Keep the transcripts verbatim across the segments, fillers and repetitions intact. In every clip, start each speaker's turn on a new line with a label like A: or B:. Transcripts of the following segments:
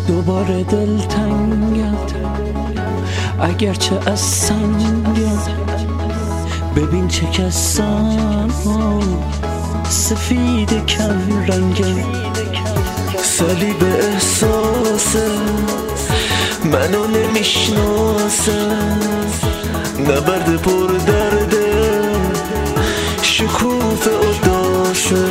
A: دوباره دلتنگم اگرچه از سنگم. ببین چه کسان سفید کم رنگم، صلیب احساسه منو نمیشناسه، نبرد پر درده شکوف اداسه.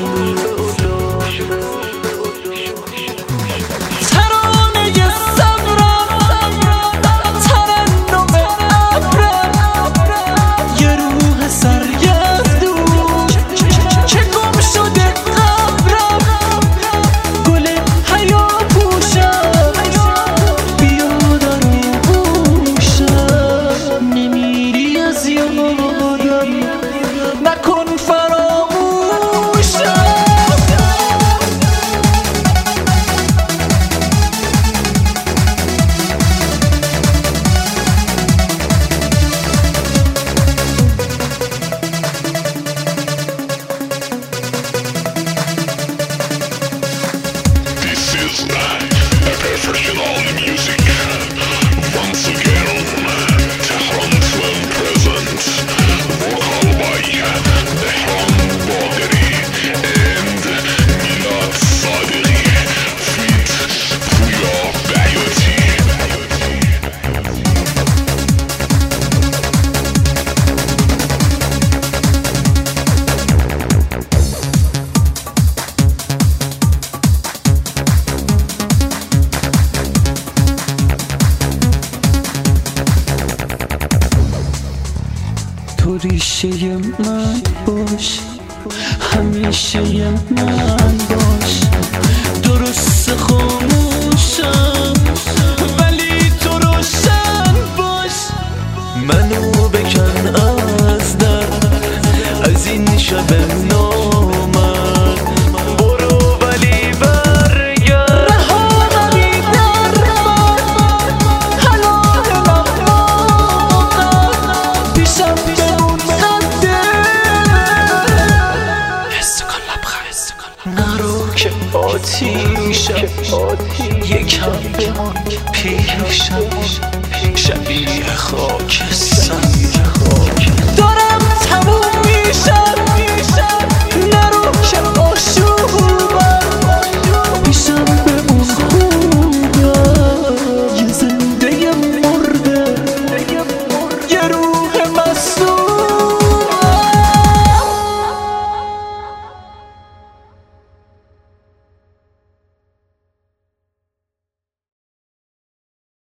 A: تو ریشه من باش، همیشه من باش. درست خاموشم ولی تو روشن باش. منو بکن از درد از این شب نامرد، برو ولی برگرد. رهانمی در من حلال مقام پیشم بمون قده. نرو که آتیشم یکم بمان پیشم، شبیه خاک سنگ.